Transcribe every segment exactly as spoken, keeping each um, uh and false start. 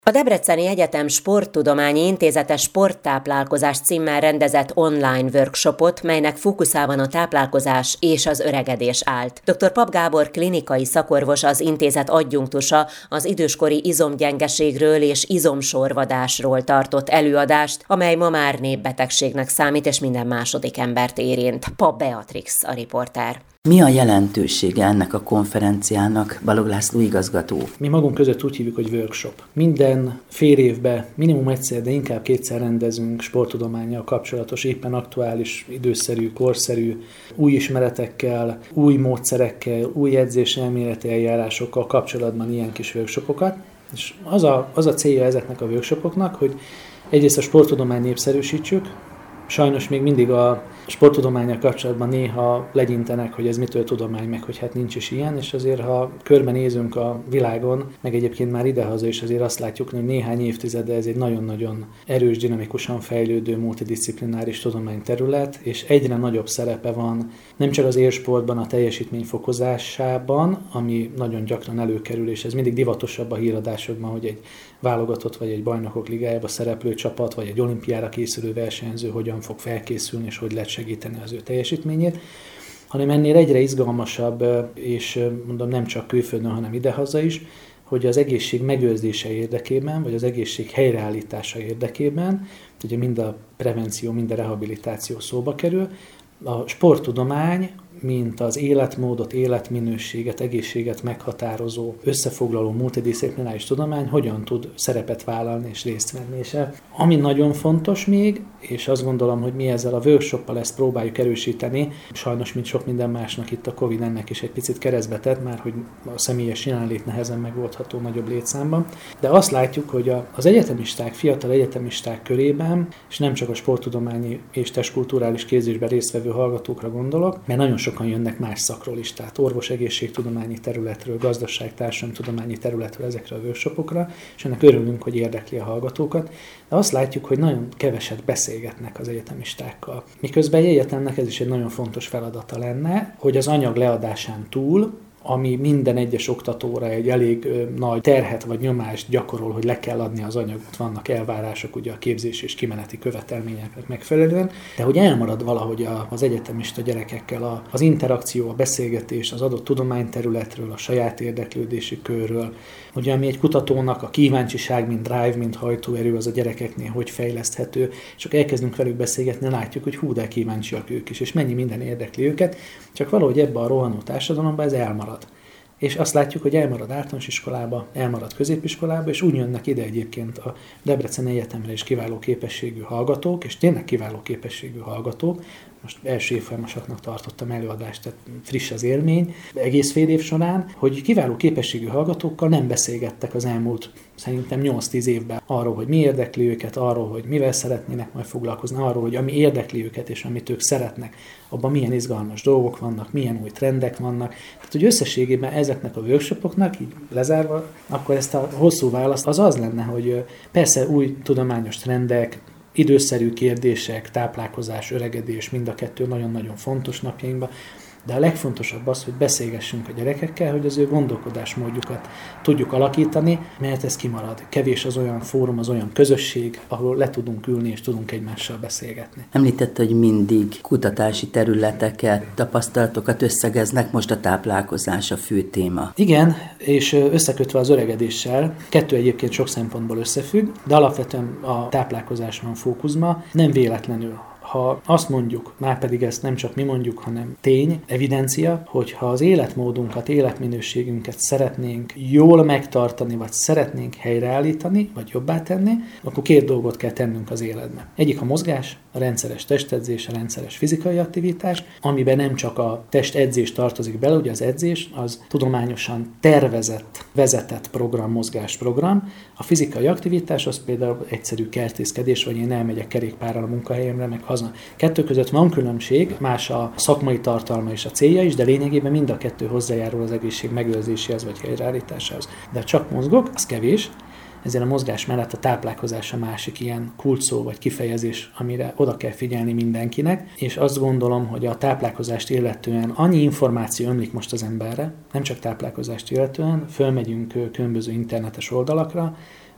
A Debreceni Egyetem Sporttudományi Intézete sporttáplálkozás címmel rendezett online workshopot, melynek fókuszában a táplálkozás és az öregedés állt. dr. Papp Gábor klinikai szakorvos, az intézet adjunktusa az időskori izomgyengeségről és izomsorvadásról tartott előadást, amely ma már népbetegségnek számít és minden második embert érint. Papp Beatrix a riporter. Mi a jelentősége ennek a konferenciának, Balogh László igazgató? Mi magunk között úgy hívjuk, hogy workshop. Minden fél évben minimum egyszer, de inkább kétszer rendezünk sporttudománnyal kapcsolatos, éppen aktuális, időszerű, korszerű, új ismeretekkel, új módszerekkel, új edzés-elméleti eljárásokkal kapcsolatban ilyen kis workshopokat. És az a, az a célja ezeknek a workshopoknak, hogy egyrészt a sporttudományt népszerűsítsük. Sajnos még mindig a sporttudománnyal kapcsolatban néha legyintenek, hogy ez mitől tudomány, meg hogy hát nincs is ilyen, és azért, ha körbenézünk a világon, meg egyébként már idehaza is azért azt látjuk, hogy néhány évtizede ez egy nagyon-nagyon erős, dinamikusan fejlődő, multidisziplináris tudományterület, és egyre nagyobb szerepe van nem csak az élsportban, a teljesítmény fokozásában, ami nagyon gyakran előkerül, és ez mindig divatosabb a híradásokban, hogy egy válogatott vagy egy bajnokok ligájába szereplő csapat, vagy egy olimpiára készülő versenyző hogyan fog felkészülni, és hogy lehet segíteni az ő teljesítményét, hanem ennél egyre izgalmasabb, és mondom nem csak külföldön, hanem idehaza is, hogy az egészség megőrzése érdekében, vagy az egészség helyreállítása érdekében, ugye mind a prevenció, mind a rehabilitáció szóba kerül, a sporttudomány, mint az életmódot, életminőséget, egészséget meghatározó, összefoglaló multidisziplináris tudomány hogyan tud szerepet vállalni és részt venni. És ami nagyon fontos még, és azt gondolom, hogy mi ezzel a workshoppal ezt próbáljuk erősíteni, sajnos, mint sok minden másnak itt a Covid ennek is egy picit keresztbe tett, már hogy a személyes jelenlét nehezen megoldható nagyobb létszámban, de azt látjuk, hogy az egyetemisták, fiatal egyetemisták körében, és nem csak a sporttudományi és testkulturális képzésben résztvevő hallgatókra gondolok, mert nagyon sokan jönnek más szakról is, tehát orvos-egészségtudományi területről, gazdaság-társadalomtudományi területről ezekre a workshopokra, és ennek örülünk, hogy érdekli a hallgatókat, de azt látjuk, hogy nagyon keveset beszélgetnek az egyetemistákkal. Miközben egy egyetemnek ez is egy nagyon fontos feladata lenne, hogy az anyag leadásán túl, ami minden egyes oktatóra egy elég ö, nagy terhet vagy nyomást gyakorol, hogy le kell adni az anyagot, vannak elvárások ugye a képzés és kimeneti követelményeknek megfelelően, de hogy elmarad valahogy a, az egyetemista gyerekekkel a, az interakció, a beszélgetés az adott tudományterületről, a saját érdeklődési körről, ugye ami egy kutatónak a kíváncsiság, mint drive, mint hajtóerő az a gyerekeknél hogy fejleszthető, és akkor elkezdünk velük beszélgetni, látjuk, hogy hú, de kíváncsiak ők is, és mennyi minden érdekli őket, csak valahogy ebbe a rohanó társadalomba ez elmarad. És azt látjuk, hogy elmarad általános iskolába, elmarad középiskolába, és úgy jönnek ide egyébként a Debreceni Egyetemre is kiváló képességű hallgatók, és tényleg kiváló képességű hallgatók. Most első évfolyamosaknak tartottam előadást, tehát friss az élmény, egész fél év során, hogy kiváló képességű hallgatókkal nem beszélgettek az elmúlt szerintem nyolc-tíz évben arról, hogy mi érdekli őket, arról, hogy mivel szeretnének majd foglalkozni, arról, hogy ami érdekli őket és amit ők szeretnek, abban milyen izgalmas dolgok vannak, milyen új trendek vannak. Tehát, hogy összességében ezeknek a workshopoknak, így lezárva, akkor ezt a hosszú választ az az lenne, hogy persze új tudományos trendek, időszerű kérdések, táplálkozás, öregedés, mind a kettő nagyon-nagyon fontos napjainkban, de a legfontosabb az, hogy beszélgessünk a gyerekekkel, hogy az ő gondolkodásmódjukat tudjuk alakítani, mert ez kimarad. Kevés az olyan fórum, az olyan közösség, ahol le tudunk ülni és tudunk egymással beszélgetni. Említette, hogy mindig kutatási területeket, tapasztalatokat összegeznek, most a táplálkozás a fő téma. Igen, és összekötve az öregedéssel, kettő egyébként sok szempontból összefügg, de alapvetően a táplálkozás van fókuszban, nem véletlenül. Ha azt mondjuk, már pedig ezt nem csak mi mondjuk, hanem tény, evidencia, hogy ha az életmódunkat, életminőségünket szeretnénk jól megtartani, vagy szeretnénk helyreállítani, vagy jobbá tenni, akkor két dolgot kell tennünk az életben. Egyik a mozgás, a rendszeres testedzés, a rendszeres fizikai aktivitás, amiben nem csak a testedzés tartozik bele, ugye az edzés, az tudományosan tervezett, vezetett program, mozgásprogram. A fizikai aktivitás az például egyszerű kertészkedés, vagy én elmegyek kerékpárral a munkahelyemre, meg haza. Kettő között van különbség, más a szakmai tartalma és a célja is, de lényegében mind a kettő hozzájárul az egészség megőrzéséhez vagy helyreállításához. De csak mozgok, az kevés, ezért a mozgás mellett a táplálkozás a másik ilyen kulcsszó vagy kifejezés, amire oda kell figyelni mindenkinek, és azt gondolom, hogy a táplálkozást illetően annyi információ ömlik most az emberre, nem csak táplálkozást illetően, fölmegyünk különböző internetes oldalakra,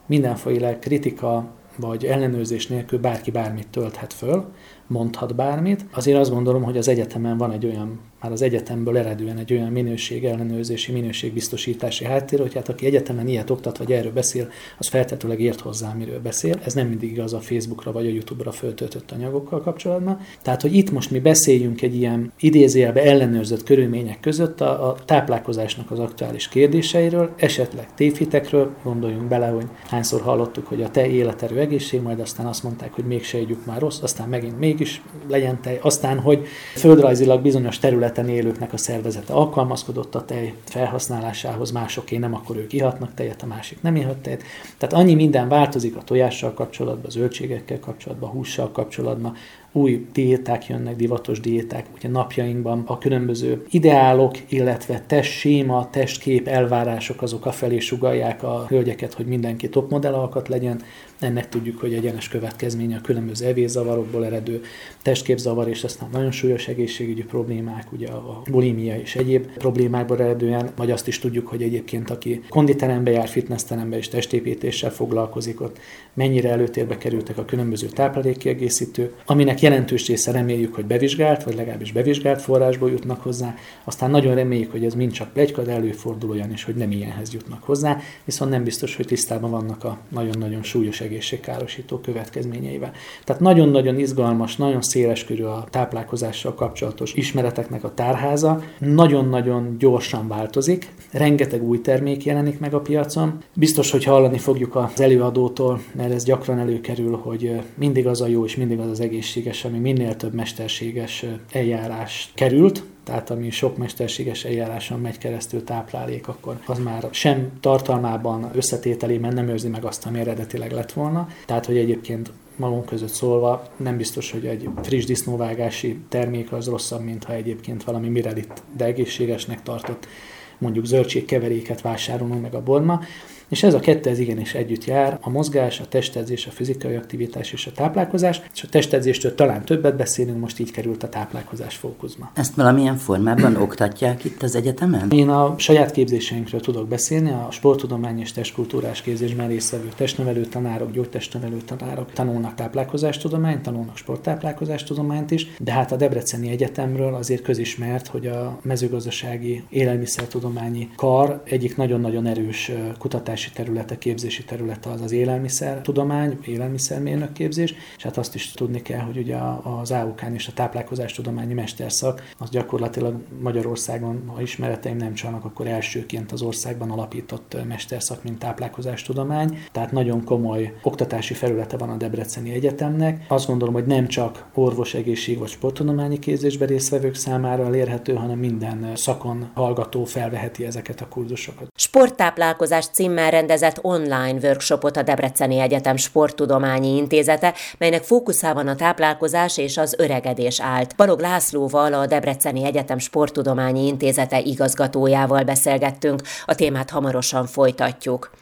mindenféle kritika vagy ellenőrzés nélkül bárki bármit tölthet föl, mondhat bármit. Azért azt gondolom, hogy az egyetemen van egy olyan, már az egyetemből eredően egy olyan minőségellenőrzési, minőségbiztosítási háttér, hogy hát aki egyetemen ilyet oktat, vagy erről beszél, az feltetőleg ért hozzá, miről beszél. Ez nem mindig igaz a Facebookra vagy a YouTube-ra föltöltött anyagokkal kapcsolatban. Tehát, hogy itt most mi beszéljünk egy ilyen idézőjelbe ellenőrzött körülmények között a, a táplálkozásnak az aktuális kérdéseiről, esetleg tévhitekről, gondoljunk bele, hogy hányszor hallottuk, hogy a tej életerő egészség, majd aztán azt mondták, hogy mégse együk már rossz, aztán megint mégis legyen tej, aztán, hogy földrajzilag bizonyos területen élőknek a szervezete alkalmazkodott a tej felhasználásához, másoké nem, akkor ők ihatnak tejet, a másik nem ihat tejet. Tehát annyi minden változik a tojással kapcsolatban, a zöldségekkel kapcsolatban, a hússal kapcsolatban, új diéták jönnek, divatos diéták, ugye napjainkban a különböző ideálok, illetve testséma, testkép, elvárások azok afelé sugallják a hölgyeket, hogy mindenki topmodell alkat legyen. Ennek tudjuk, hogy egyenes következménye a különböző evészavarokból eredő testképzavar, és aztán nagyon súlyos egészségügyi problémák, ugye a bulimia és egyéb problémákból eredően, vagy azt is tudjuk, hogy egyébként aki konditerembe jár, fitnessterembe és testépítéssel foglalkozik, ott mennyire előtérbe kerültek a különböző táplálékkiegészítők, aminek jelentős része reméljük, hogy bevizsgált, vagy legalábbis bevizsgált forrásból jutnak hozzá, aztán nagyon reméljük, hogy ez mind csak pletyka, de előfordul olyan is, hogy nem ilyenhez jutnak hozzá, viszont nem biztos, hogy tisztában vannak a nagyon-nagyon súlyos egészségkárosító következményeivel. Tehát nagyon-nagyon izgalmas, nagyon széleskörű a táplálkozással kapcsolatos ismereteknek a tárháza, nagyon-nagyon gyorsan változik, rengeteg új termék jelenik meg a piacon. Biztos, hogy hallani fogjuk az előadótól, mert ez gyakran előkerül, hogy mindig az a jó és mindig az az egészséges, ami minél több mesterséges eljárás került, tehát ami sok mesterséges eljáráson megy keresztül táplálék, akkor az már sem tartalmában, összetételében nem őrzi meg azt, ami eredetileg lett volna. Tehát, hogy egyébként magunk között szólva nem biztos, hogy egy friss disznóvágási termék az rosszabb, mint ha egyébként valami mirelit, de egészségesnek tartott mondjuk zöldségkeveréket vásárolunk meg a boltba. És ez a kettő ez igenis együtt jár, a mozgás, a testedzés, a fizikai aktivitás és a táplálkozás, és a testedzéstől talán többet beszélünk, most így került a táplálkozás fókuszba. Ezt valamilyen formában oktatják itt az egyetemen? Én a saját képzéseinkről tudok beszélni, a sporttudomány és testkultúrás képzésben résztvevő testnevelő tanárok, gyógytestnevelő tanárok tanulnak táplálkozástudományt, tanulnak sporttáplálkozástudományt is, de hát a Debreceni Egyetemről azért közismert, hogy a mezőgazdasági élelmiszertudományi kar egyik nagyon-nagyon erős kutatás területe, képzési területe az az élelmiszertudomány, élelmiszermérnök képzés, és hát azt is tudni kell, hogy ugye az á u ká-n és a táplálkozástudományi mesterszak az gyakorlatilag Magyarországon, ha ismereteim nem csalnak, akkor elsőként az országban alapított mesterszak, mint táplálkozástudomány, tehát nagyon komoly oktatási felülete van a Debreceni Egyetemnek. Azt gondolom, hogy nem csak orvos, egészség vagy sporttudományi képzésben résztvevők számára elérhető, hanem minden szakon hallgató felveheti ezeket a kurzusokat. Sporttáplálkozás címmel rendezett online workshopot a Debreceni Egyetem Sporttudományi Intézete, melynek fókuszában a táplálkozás és az öregedés állt. Balog Lászlóval, a Debreceni Egyetem Sporttudományi Intézete igazgatójával beszélgettünk, a témát hamarosan folytatjuk.